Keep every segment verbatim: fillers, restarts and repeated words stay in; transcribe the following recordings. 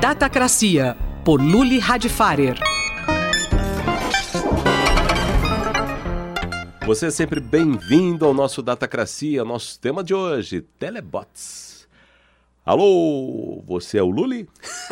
Datacracia, por Luli Radfarer. Você é sempre bem-vindo ao nosso Datacracia, nosso tema de hoje, Telebots. Alô, você é o Luli?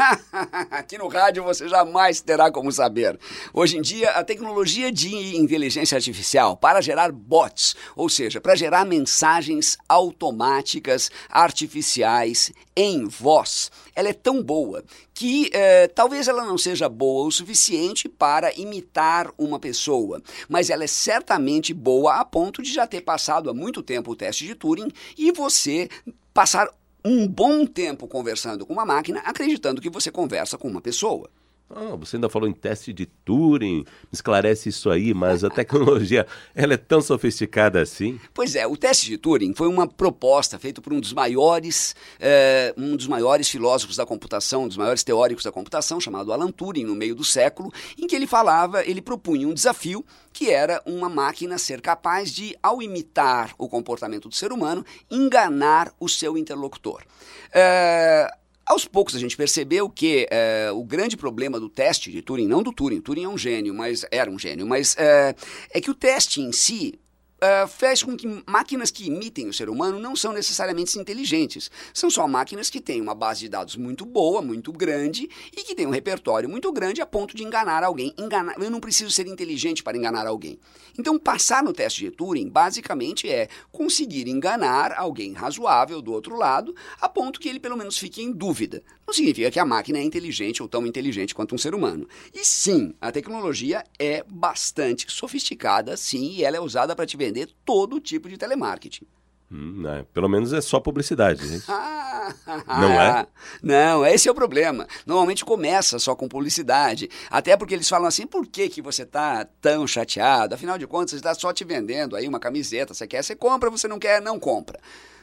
Aqui no rádio você jamais terá como saber. Hoje em dia, a tecnologia de inteligência artificial para gerar bots, ou seja, para gerar mensagens automáticas, artificiais, em voz, ela é tão boa que eh, talvez ela não seja boa o suficiente para imitar uma pessoa, mas ela é certamente boa a ponto de já ter passado há muito tempo o teste de Turing e você passar um bom tempo conversando com uma máquina, acreditando que você conversa com uma pessoa. Ah, você ainda falou em teste de Turing, me esclarece isso aí, mas a tecnologia, ela é tão sofisticada assim? Pois é, o teste de Turing foi uma proposta feita por um dos maiores, eh, um dos maiores filósofos da computação, um dos maiores teóricos da computação, chamado Alan Turing, no meio do século, em que ele falava, ele propunha um desafio, que era uma máquina ser capaz de, ao imitar o comportamento do ser humano, enganar o seu interlocutor. Eh... Aos poucos a gente percebeu que é, o grande problema do teste de Turing, não do Turing, Turing é um gênio, mas era um gênio, mas é, é que o teste em si é, fez com que máquinas que imitem o ser humano não são necessariamente inteligentes. São só máquinas que têm uma base de dados muito boa, muito grande e que têm um repertório muito grande a ponto de enganar alguém. Enganar, eu não preciso ser inteligente para enganar alguém. Então, passar no teste de Turing, basicamente, é conseguir enganar alguém razoável do outro lado, a ponto que ele pelo menos fique em dúvida. Não significa que a máquina é inteligente ou tão inteligente quanto um ser humano. E sim, a tecnologia é bastante sofisticada, sim, e ela é usada para te vender todo tipo de telemarketing. Hum, é, pelo menos é só publicidade, gente. Ah, não é? Não, esse é o problema. Normalmente começa só com publicidade. Até porque eles falam assim, por que, que você está tão chateado? Afinal de contas, você está só te vendendo aí uma camiseta. Você quer, você compra, você não quer, não compra.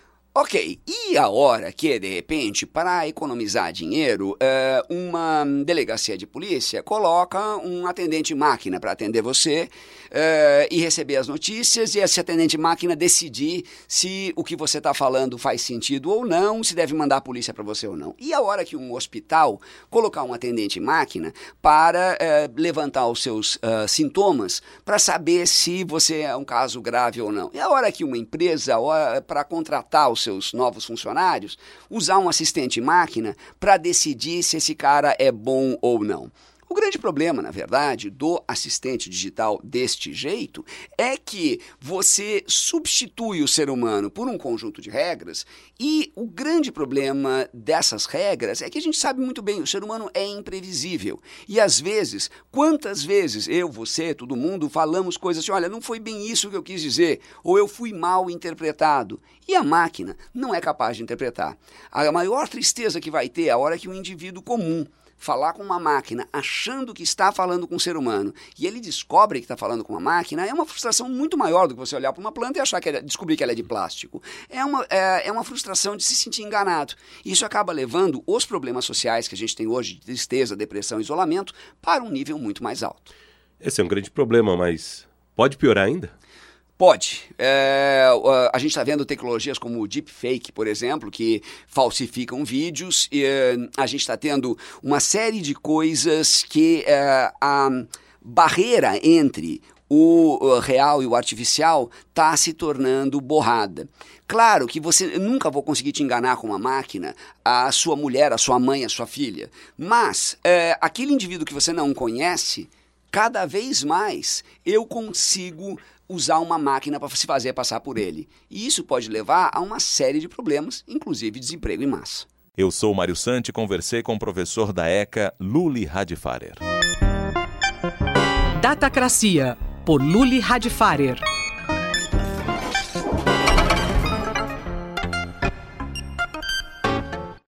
Ok, e a hora que, de repente, para economizar dinheiro, uh, uma delegacia de polícia coloca um atendente máquina para atender você uh, e receber as notícias, e esse atendente máquina decidir se o que você está falando faz sentido ou não, se deve mandar a polícia para você ou não. E a hora que um hospital colocar um atendente máquina para uh, levantar os seus uh, sintomas para saber se você é um caso grave ou não. E a hora que uma empresa, para contratar os seus novos funcionários, usar um assistente máquina para decidir se esse cara é bom ou não. O grande problema, na verdade, do assistente digital deste jeito é que você substitui o ser humano por um conjunto de regras e o grande problema dessas regras é que a gente sabe muito bem, o ser humano é imprevisível. E às vezes, quantas vezes eu, você, todo mundo falamos coisas assim, olha, não foi bem isso que eu quis dizer, ou eu fui mal interpretado. E a máquina não é capaz de interpretar. A maior tristeza que vai ter é a hora que um indivíduo comum falar com uma máquina achando que está falando com um ser humano e ele descobre que está falando com uma máquina, é uma frustração muito maior do que você olhar para uma planta e achar que ela, descobrir que ela é de plástico. É uma, é, é uma frustração de se sentir enganado. Isso acaba levando os problemas sociais que a gente tem hoje, de tristeza, depressão, isolamento, para um nível muito mais alto. Esse é um grande problema, mas pode piorar ainda? Pode. É, a gente está vendo tecnologias como o deepfake, por exemplo, que falsificam vídeos. E, a gente está tendo uma série de coisas que é, a barreira entre o real e o artificial está se tornando borrada. Claro que você eu nunca vou conseguir te enganar com uma máquina, a sua mulher, a sua mãe, a sua filha, mas é, aquele indivíduo que você não conhece, cada vez mais eu consigo usar uma máquina para se fazer passar por ele. E isso pode levar a uma série de problemas, inclusive desemprego em massa. Eu sou o Mário Santi e conversei com o professor da ECA, Luli Radfarer. Datacracia, por Luli Radfarer.